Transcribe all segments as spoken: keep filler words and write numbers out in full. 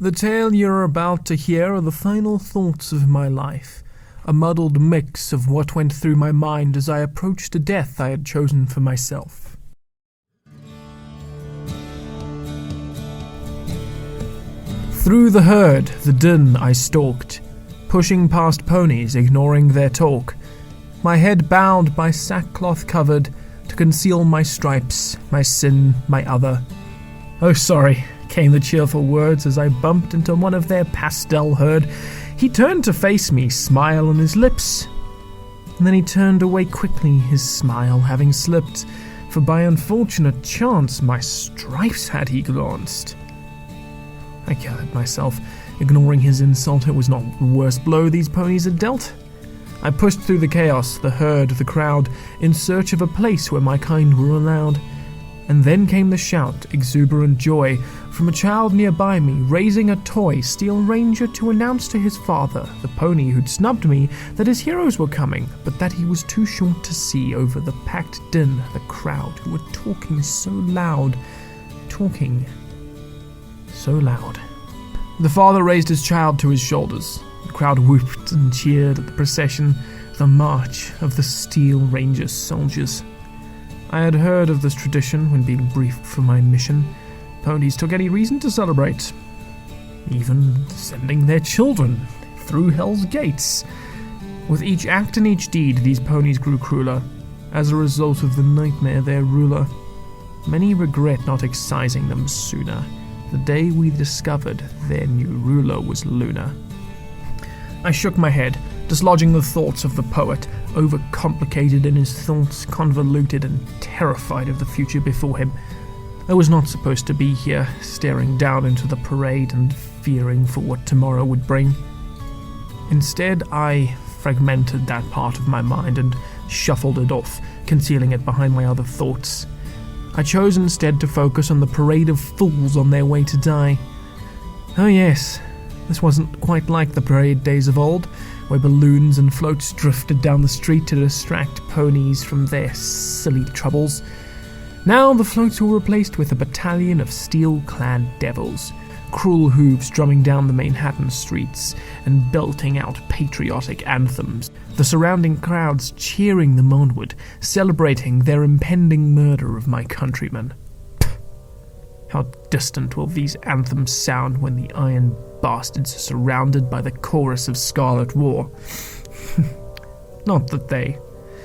The tale you're about to hear are the final thoughts of my life, a muddled mix of what went through my mind as I approached a death I had chosen for myself. Through the herd, the din I stalked, pushing past ponies, ignoring their talk, my head bowed by sackcloth covered to conceal my stripes, my sin, my other. "Oh, sorry," came the cheerful words as I bumped into one of their pastel herd. He turned to face me, smile on his lips, and then he turned away quickly, his smile having slipped, for by unfortunate chance my stripes had he glanced. I gathered myself, ignoring his insult. It was not the worst blow these ponies had dealt. I pushed through the chaos, the herd, the crowd, in search of a place where my kind were allowed. And then came the shout, exuberant joy, from a child nearby me, raising a toy steel ranger to announce to his father, the pony who'd snubbed me, that his heroes were coming, but that he was too short to see over the packed din, the crowd who were talking so loud, talking so loud. The father raised his child to his shoulders. The crowd whooped and cheered at the procession, the march of the Steel Ranger soldiers. I had heard of this tradition when being briefed for my mission. Ponies took any reason to celebrate, even sending their children through Hell's Gates. With each act and each deed, these ponies grew crueler, as a result of the nightmare their ruler. Many regret not excising them sooner, the day we discovered their new ruler was Luna. I shook my head, dislodging the thoughts of the poet, overcomplicated in his thoughts, convoluted and terrified of the future before him. I was not supposed to be here, staring down into the parade and fearing for what tomorrow would bring. Instead, I fragmented that part of my mind and shuffled it off, concealing it behind my other thoughts. I chose instead to focus on the parade of fools on their way to die. Oh yes, this wasn't quite like the parade days of old, where balloons and floats drifted down the street to distract ponies from their silly troubles. Now the floats were replaced with a battalion of steel-clad devils, cruel hooves drumming down the Manhattan streets and belting out patriotic anthems, the surrounding crowds cheering them onward, celebrating their impending murder of my countrymen. How distant will these anthems sound when the iron bastards are surrounded by the chorus of Scarlet War. Not that they...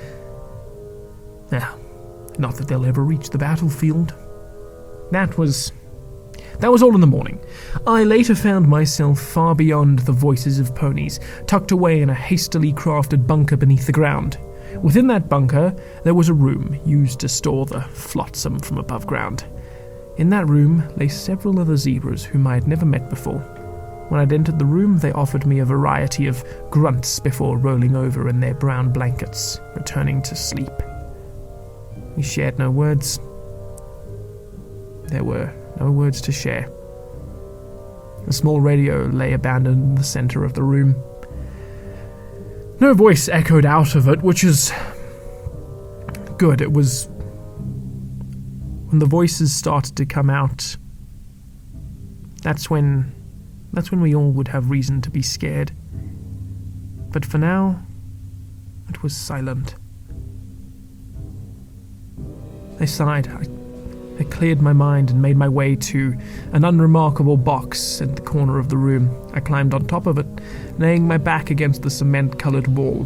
Yeah, not that they'll ever reach the battlefield. That was... That was all in the morning. I later found myself far beyond the voices of ponies, tucked away in a hastily crafted bunker beneath the ground. Within that bunker, there was a room used to store the flotsam from above ground. In that room lay several other zebras whom I had never met before. When I'd entered the room, they offered me a variety of grunts before rolling over in their brown blankets, returning to sleep. We shared no words. There were no words to share. A small radio lay abandoned in the center of the room. No voice echoed out of it, which is good. It was when the voices started to come out. That's when, that's when we all would have reason to be scared. But for now, it was silent. I sighed. I I cleared my mind and made my way to an unremarkable box in the corner of the room. I climbed on top of it, laying my back against the cement-colored wall.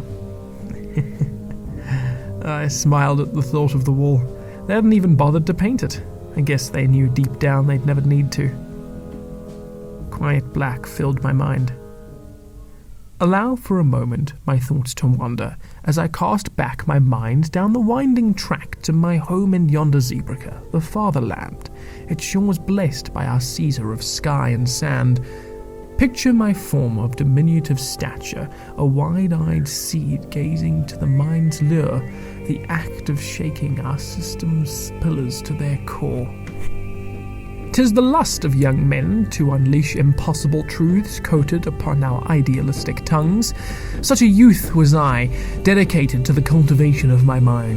I smiled at the thought of the wall. They hadn't even bothered to paint it. I guess they knew deep down they'd never need to. Quiet black filled my mind. Allow for a moment my thoughts to wander as I cast back my mind down the winding track to my home in yonder zebraca, the fatherland, its shores blessed by our Caesar of sky and sand. Picture my form of diminutive stature, a wide-eyed seed gazing to the mind's lure, the act of shaking our system's pillars to their core. 'Tis the lust of young men to unleash impossible truths coated upon our idealistic tongues. Such a youth was I, dedicated to the cultivation of my mind.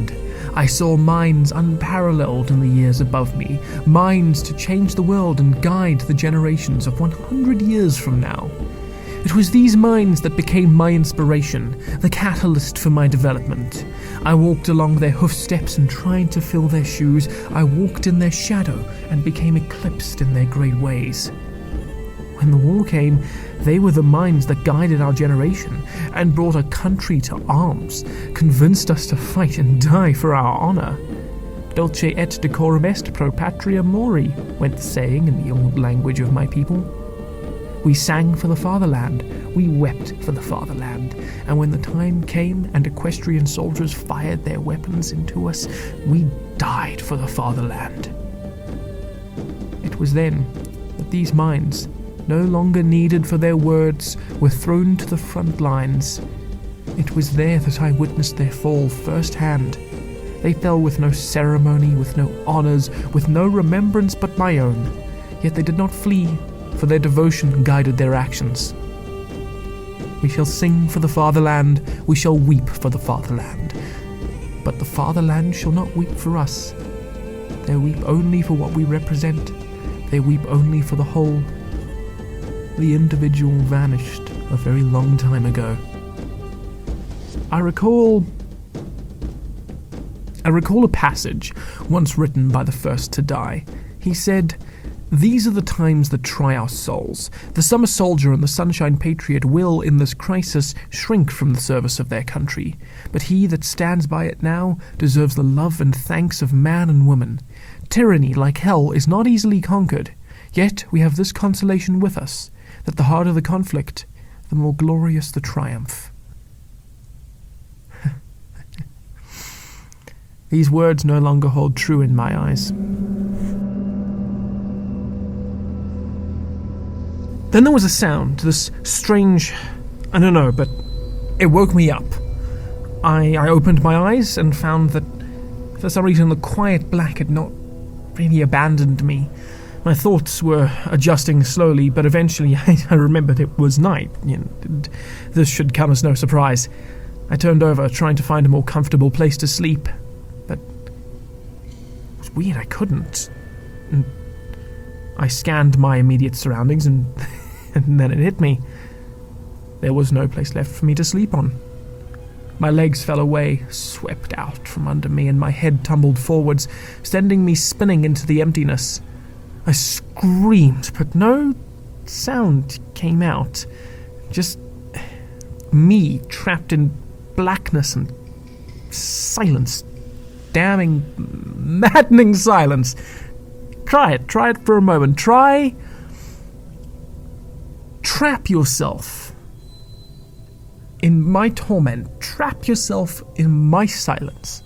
I saw minds unparalleled in the years above me, minds to change the world and guide the generations of one hundred years from now. It was these minds that became my inspiration, the catalyst for my development. I walked along their hoof steps and tried to fill their shoes. I walked in their shadow and became eclipsed in their great ways. When the war came, they were the minds that guided our generation and brought a country to arms, convinced us to fight and die for our honor. Dulce et decorum est pro patria mori, went the saying in the old language of my people. We sang for the fatherland, we wept for the fatherland, and when the time came and equestrian soldiers fired their weapons into us, we died for the fatherland. It was then that these minds, no longer needed for their words, were thrown to the front lines. It was there that I witnessed their fall firsthand. They fell with no ceremony, with no honors, with no remembrance but my own. Yet they did not flee, for their devotion guided their actions. We shall sing for the fatherland, we shall weep for the fatherland. But the fatherland shall not weep for us. They weep only for what we represent. They weep only for the whole. The individual vanished a very long time ago. I recall... I recall a passage once written by the first to die. He said, "These are the times that try our souls. The summer soldier and the sunshine patriot will, in this crisis, shrink from the service of their country. But he that stands by it now deserves the love and thanks of man and woman. Tyranny, like hell, is not easily conquered. Yet we have this consolation with us, that the harder the conflict, the more glorious the triumph." These words no longer hold true in my eyes. Then there was a sound, this strange, I don't know, but it woke me up. I, I opened my eyes and found that, for some reason, the quiet black had not really abandoned me. My thoughts were adjusting slowly, but eventually I, I remembered it was night. You know, this should come as no surprise. I turned over, trying to find a more comfortable place to sleep, but it was weird, I couldn't. And I scanned my immediate surroundings, and, and then it hit me. There was no place left for me to sleep on. My legs fell away, swept out from under me, and my head tumbled forwards, sending me spinning into the emptiness. I screamed, but no sound came out. Just me trapped in blackness and silence. Damning, maddening silence. Try it. Try it for a moment. Try... Trap yourself in my torment. Trap yourself in my silence.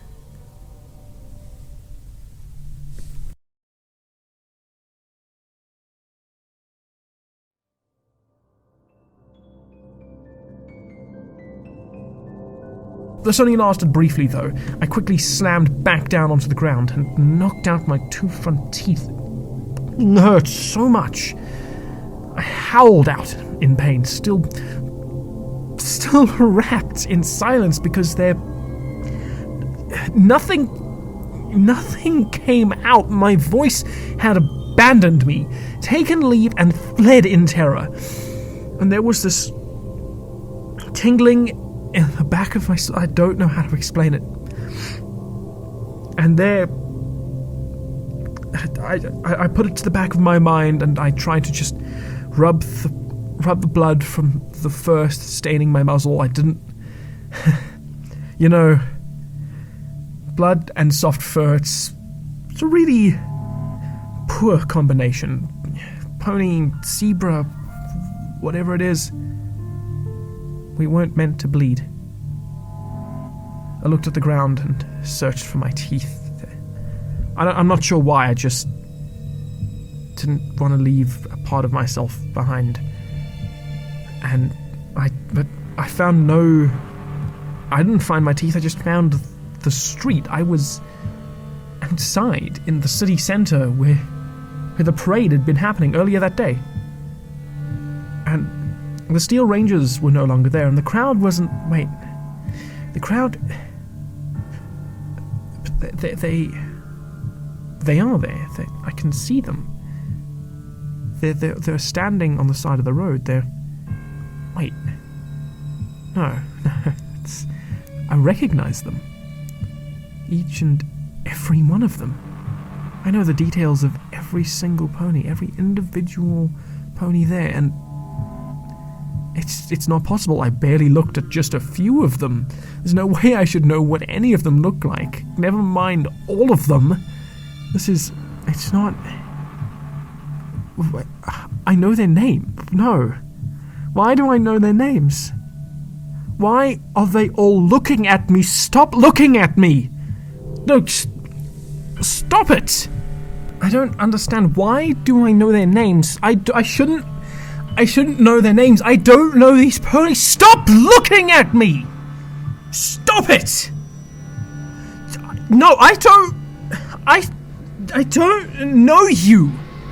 This only lasted briefly, though. I quickly slammed back down onto the ground and knocked out my two front teeth. It hurt so much. I howled out in pain, still... still wrapped in silence because there... Nothing... Nothing came out. My voice had abandoned me, taken leave, and fled in terror. And there was this tingling in the back of my... I don't know how to explain it. And there... I, I, I put it to the back of my mind, and I tried to just rub the, rub the blood from the first staining my muzzle. I didn't... you know... Blood and soft fur, it's, it's a really poor combination. Pony, zebra, whatever it is... We weren't meant to bleed. I looked at the ground and searched for my teeth. I don't, I'm not sure why, I just didn't want to leave a part of myself behind. And I, but I found no... I didn't find my teeth, I just found the street. I was outside in the city centre where, where the parade had been happening earlier that day. And the Steel Rangers were no longer there, and the crowd wasn't... Wait. The crowd... They, they, they, they are there. They, I can see them. They're, they're, they're standing on the side of the road. They're... Wait. No, no. It's, I recognize them. Each and every one of them. I know the details of every single pony, every individual pony there, and it's it's not possible. I barely looked at just a few of them. There's no way I should know what any of them look like. Never mind all of them. This is... It's not... I know their name. No. Why do I know their names? Why are they all looking at me? Stop looking at me! No, st- stop it! I don't understand. Why do I know their names? I, d- I shouldn't... I shouldn't know their names. I don't know these ponies. Stop looking at me! Stop it! No, I don't... I... I don't know you!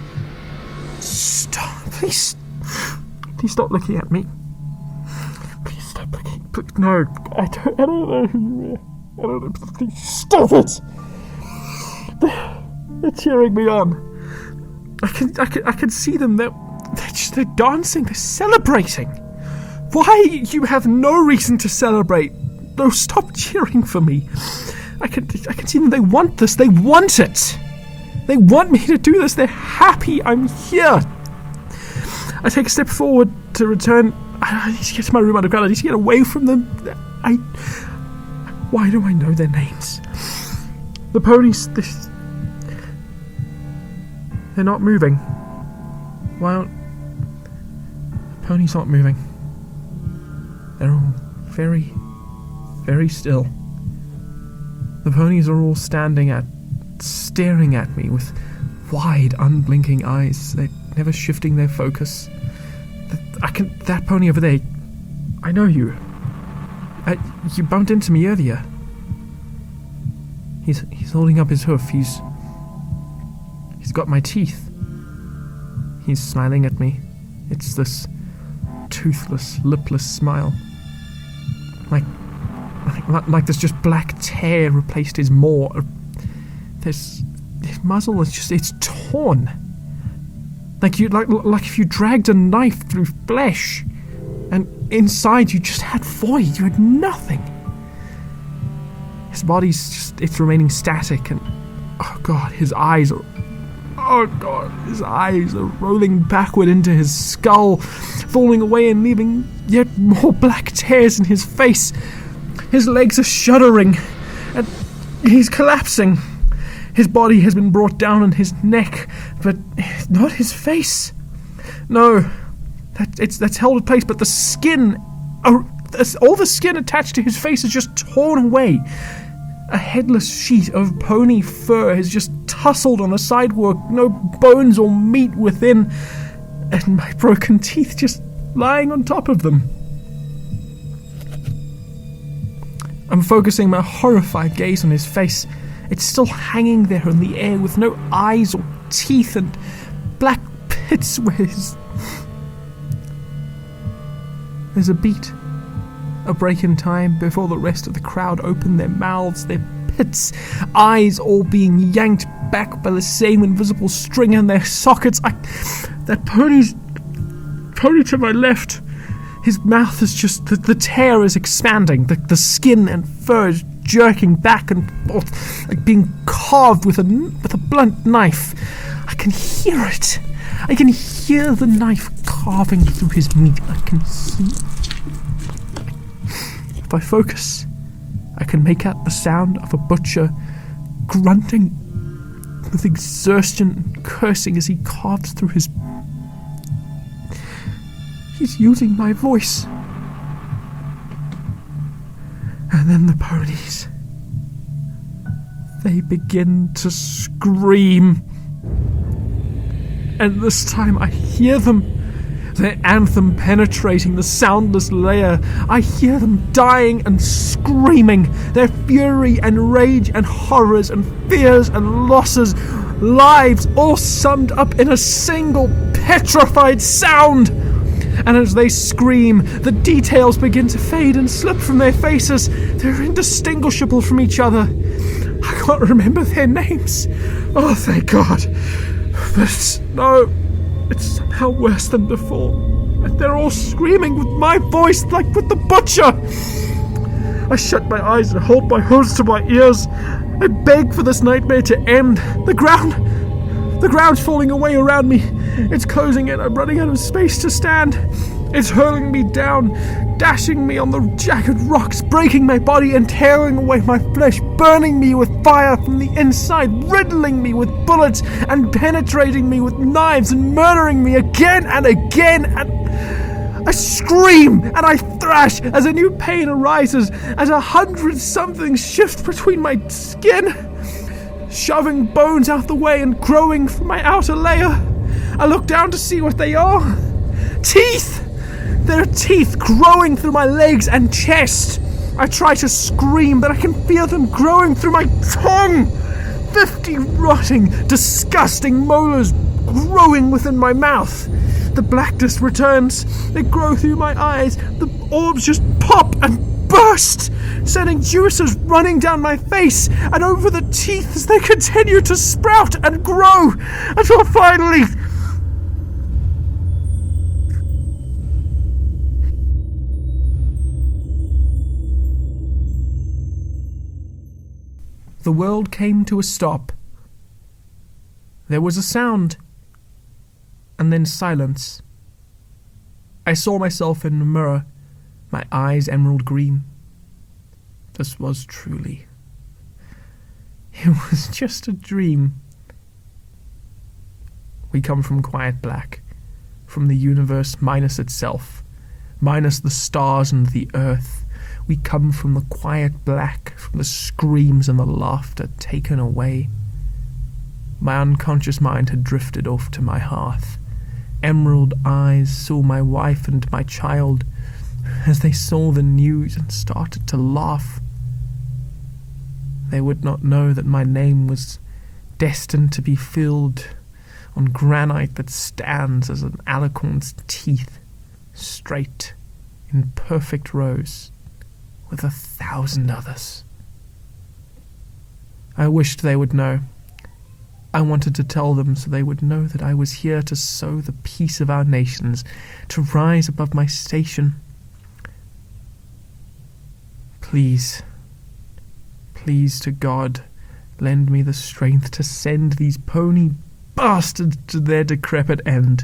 Stop, please. Please stop looking at me. Please stop looking. Please, no, I don't, I don't know who you are. I don't know. Please stop it. They're, they're cheering me on. I can, I can, I can see them. They're, they're just, they're dancing. They're celebrating. Why? You have no reason to celebrate. No, stop cheering for me. I can, I can see them. They want this. They want it. They want me to do this. They're happy I'm here. I take a step forward to return. I need to get to my room underground. I need to get away from them. I... Why do I know their names? The ponies... This, they're not moving. Why aren't... The ponies aren't moving. They're all very, very still. The ponies are all standing at... staring at me with wide, unblinking eyes. They're never shifting their focus. I can... That pony over there... I know you. I, you bumped into me earlier. He's he's holding up his hoof. He's... He's got my teeth. He's smiling at me. It's this toothless, lipless smile. Like... Like, like there's just black tear replaced his maw. There's... His muzzle is just... It's torn. Like you, like, like if you dragged a knife through flesh, and inside you just had void. You had nothing. His body's just... It's remaining static, and... Oh God, his eyes are... Oh God, his eyes are rolling backward into his skull, falling away and leaving yet more black tears in his face. His legs are shuddering, and he's collapsing. His body has been brought down on his neck, but not his face. No, that it's that's held in place, but the skin, uh, all the skin attached to his face is just torn away. A headless sheet of pony fur has just tussled on the sidewalk, no bones or meat within, and my broken teeth just lying on top of them. I'm focusing my horrified gaze on his face. It's still hanging there in the air with no eyes or teeth and black pits where his... There's a beat. A break in time before the rest of the crowd open their mouths, their pits, eyes all being yanked back by the same invisible string in their sockets. I... That pony's... Pony to my left... His mouth is just... The, the tear is expanding. The, the skin and fur is jerking back and forth, like being carved with a, with a blunt knife. I can hear it. I can hear the knife carving through his meat. I can see... If I focus, I can make out the sound of a butcher grunting with exertion and cursing as he carves through his... He's using my voice. And then the ponies... They begin to scream. And this time I hear them. Their anthem penetrating the soundless layer. I hear them dying and screaming. Their fury and rage and horrors and fears and losses. Lives all summed up in a single petrified sound. And as they scream, the details begin to fade and slip from their faces. They're indistinguishable from each other. I can't remember their names. Oh, thank God. But no, it's somehow worse than before. And they're all screaming with my voice like with the butcher. I shut my eyes and hold my hose to my ears. I beg for this nightmare to end. The ground, the ground's falling away around me. It's closing in. I'm running out of space to stand. It's hurling me down, dashing me on the jagged rocks, breaking my body and tearing away my flesh, burning me with fire from the inside, riddling me with bullets and penetrating me with knives and murdering me again and again. And I scream and I thrash as a new pain arises, as a hundred somethings shift between my skin, shoving bones out the way and growing from my outer layer. I look down to see what they are. Teeth! There are teeth growing through my legs and chest. I try to scream, but I can feel them growing through my tongue. Fifty rotting, disgusting molars growing within my mouth. The blackness returns. They grow through my eyes. The orbs just pop and burst, sending juices running down my face and over the teeth as they continue to sprout and grow until finally... the world came to a stop. There was a sound, and then silence. I saw myself in a mirror, my eyes emerald green. This was truly... it was just a dream. We come from quiet black, from the universe minus itself, minus the stars and the earth. We come from the quiet black, from the screams and the laughter taken away. My unconscious mind had drifted off to my hearth. Emerald eyes saw my wife and my child as they saw the news and started to laugh. They would not know that my name was destined to be filled on granite that stands as an alicorn's teeth, straight in perfect rows, with a thousand others. I wished they would know. I wanted to tell them so they would know that I was here to sow the peace of our nations, to rise above my station. Please, please to God, lend me the strength to send these pony bastards to their decrepit end.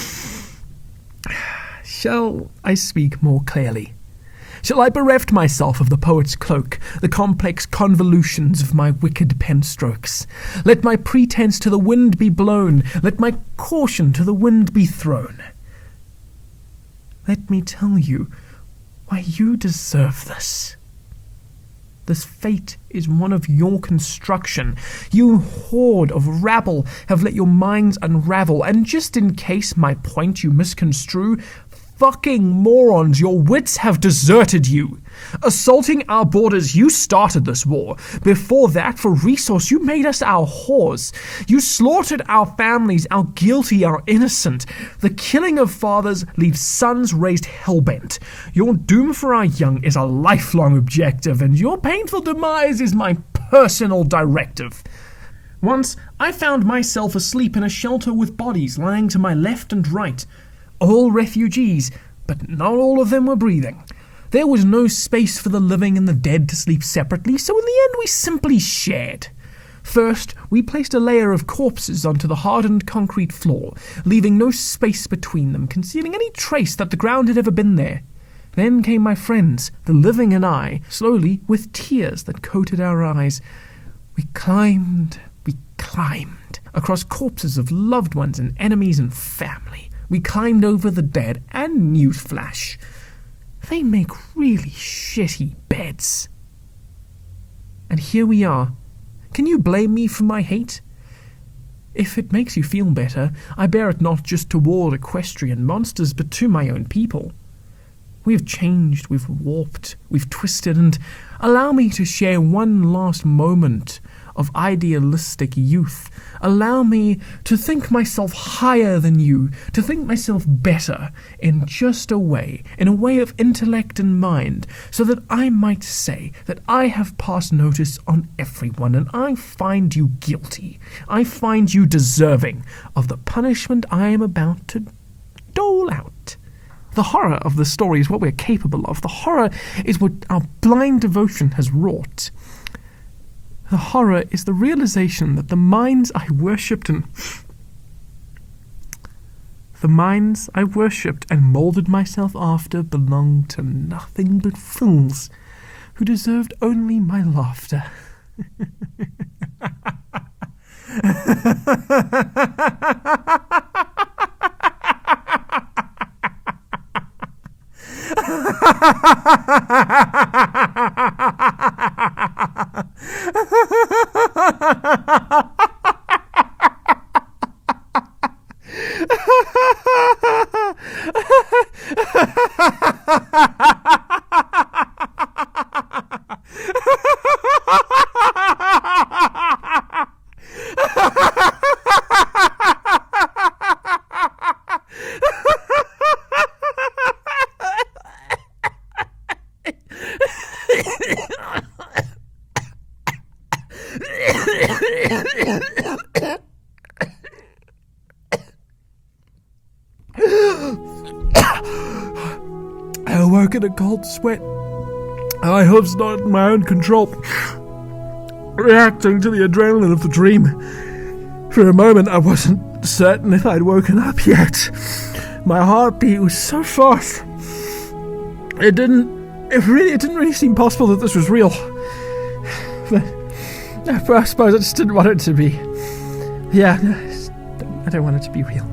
Shall I speak more clearly? Shall I bereft myself of the poet's cloak, the complex convolutions of my wicked pen strokes? Let my pretense to the wind be blown, let my caution to the wind be thrown. Let me tell you why you deserve this. This fate is one of your construction. You horde of rabble have let your minds unravel, and just in case my point you misconstrue, fucking morons, your wits have deserted you. Assaulting our borders, you started this war. Before that, for resource, you made us our whores. You slaughtered our families, our guilty, our innocent. The killing of fathers leaves sons raised hellbent. Your doom for our young is a lifelong objective, and your painful demise is my personal directive. Once, I found myself asleep in a shelter with bodies lying to my left and right. All refugees, but not all of them were breathing. There was no space for the living and the dead to sleep separately, so in the end we simply shared. First, we placed a layer of corpses onto the hardened concrete floor, leaving no space between them, concealing any trace that the ground had ever been there. Then came my friends, the living and I, slowly, with tears that coated our eyes. We climbed, we climbed, across corpses of loved ones and enemies and family. We climbed over the dead, and newsflash, they make really shitty beds. And here we are. Can you blame me for my hate? If it makes you feel better, I bear it not just toward equestrian monsters, but to my own people. We've changed, we've warped, we've twisted, and allow me to share one last moment of idealistic youth. Allow me to think myself higher than you, to think myself better in just a way, in a way of intellect and mind, so that I might say that I have passed notice on everyone, and I find you guilty. I find you deserving of the punishment I am about to dole out. The horror of the story is what we're capable of. The horror is what our blind devotion has wrought. The horror is the realization that the minds I worshipped and the minds I worshipped and molded myself after belonged to nothing but fools who deserved only my laughter. I awoke in a cold sweat. My hooves not in my own control, reacting to the adrenaline of the dream. For a moment I wasn't certain if I'd woken up yet. My heartbeat was so fast. It didn't it really it didn't really seem possible that this was real. But I suppose I just didn't want it to be. Yeah, I don't want it to be real.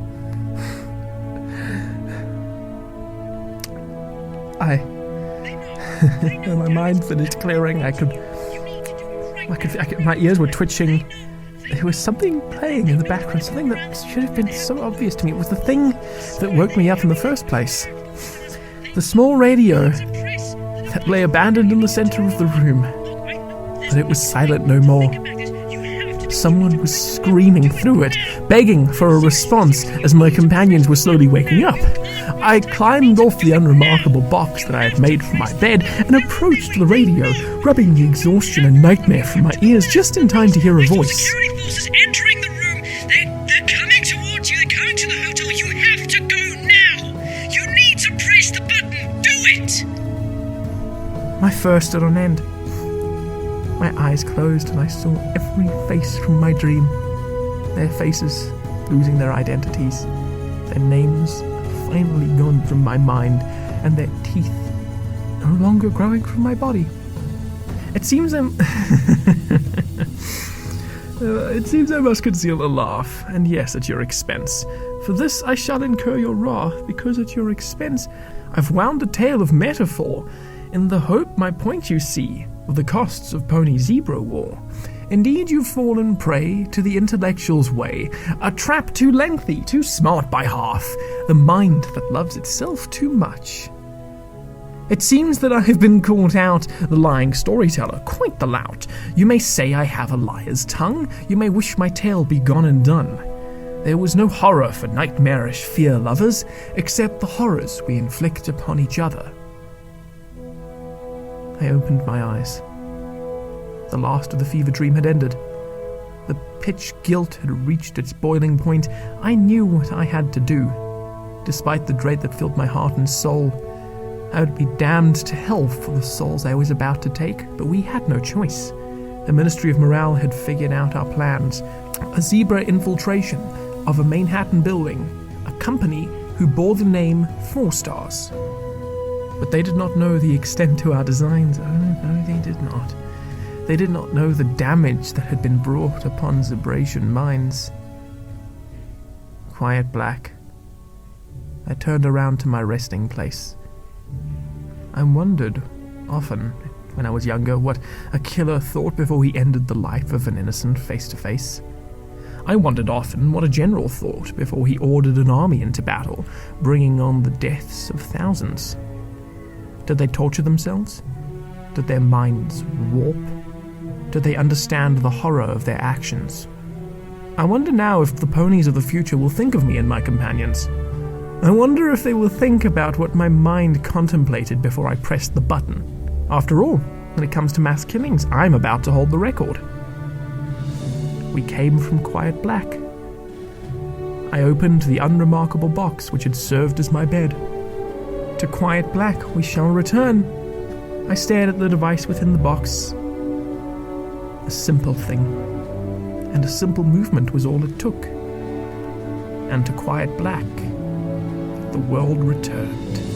I, when my mind finished clearing, I could, I could, I could, my ears were twitching. There was something playing in the background, something that should have been so obvious to me. It was the thing that woke me up in the first place. The small radio that lay abandoned in the center of the room. But it was silent no more. Someone was screaming through it, begging for a response as my companions were slowly waking up. I climbed off the unremarkable box that I had made from my bed and approached the radio, rubbing the exhaustion and nightmare from my ears just in time to hear a voice. Security forces entering the room. They're, they're coming towards you. They're coming to the hotel. You have to go now. You need to press the button. Do it. My fur stood on end. My eyes closed and I saw every face from my dream. Their faces losing their identities. Their names finally gone from my mind, and their teeth no longer growing from my body. It seems I'm... uh, it seems I must conceal a laugh, and yes, at your expense. For this I shall incur your wrath, because at your expense I've wound a tale of metaphor, in the hope my point you see, of the costs of Pony Zebra War. Indeed, you've fallen prey to the intellectual's way, a trap too lengthy, too smart by half, the mind that loves itself too much. It seems that I have been called out the lying storyteller, quite the lout. You may say I have a liar's tongue, you may wish my tale be gone and done. There was no horror for nightmarish fear lovers, except the horrors we inflict upon each other. I opened my eyes. The last of the fever dream had ended. The pitch guilt had reached its boiling point. I knew what I had to do. Despite the dread that filled my heart and soul, I would be damned to hell for the souls I was about to take, but we had no choice. The Ministry of Morale had figured out our plans. A zebra infiltration of a Manhattan building, a company who bore the name Four Stars. But they did not know the extent to our designs. Oh, no, they did not. They did not know the damage that had been brought upon Zebrasian minds. Quiet black. I turned around to my resting place. I wondered, often, when I was younger, what a killer thought before he ended the life of an innocent face-to-face. I wondered often what a general thought before he ordered an army into battle, bringing on the deaths of thousands. Did they torture themselves? Did their minds warp? do they understand the horror of their actions. I wonder now if the ponies of the future will think of me and my companions. I wonder if they will think about what my mind contemplated before I pressed the button. After all, when it comes to mass killings, I'm about to hold the record. We came from Quiet Black. I opened the unremarkable box which had served as my bed. To Quiet Black we shall return. I stared at the device within the box. A simple thing, and a simple movement was all it took. And to Quiet Black the world returned.